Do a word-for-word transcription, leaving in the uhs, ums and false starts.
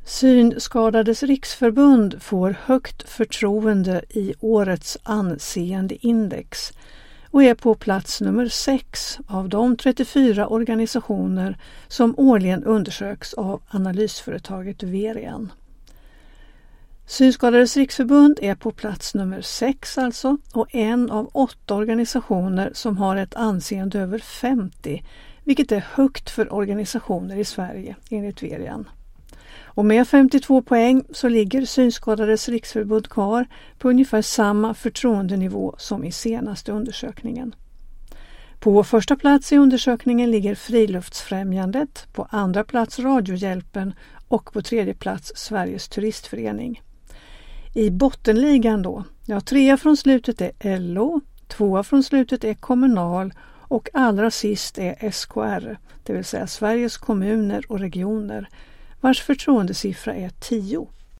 Synskadades riksförbund får högt förtroende i årets anseendeindex och är på plats nummer sex av de trettiofyra organisationer som årligen undersöks av analysföretaget Verian. Synskadades riksförbund är på plats nummer sex alltså och en av åtta organisationer som har ett anseende över femtio, vilket är högt för organisationer i Sverige enligt Verian. Och med femtiotvå poäng så ligger Synskadades riksförbund kvar på ungefär samma förtroendenivå som i senaste undersökningen. På första plats i undersökningen ligger Friluftsfrämjandet, på andra plats Radiohjälpen och på tredje plats Sveriges turistförening. I bottenligan då, ja trea från slutet är L O, tvåa från slutet är Kommunal och allra sist är S K R, det vill säga Sveriges kommuner och regioner, vars förtroendesiffra är tio.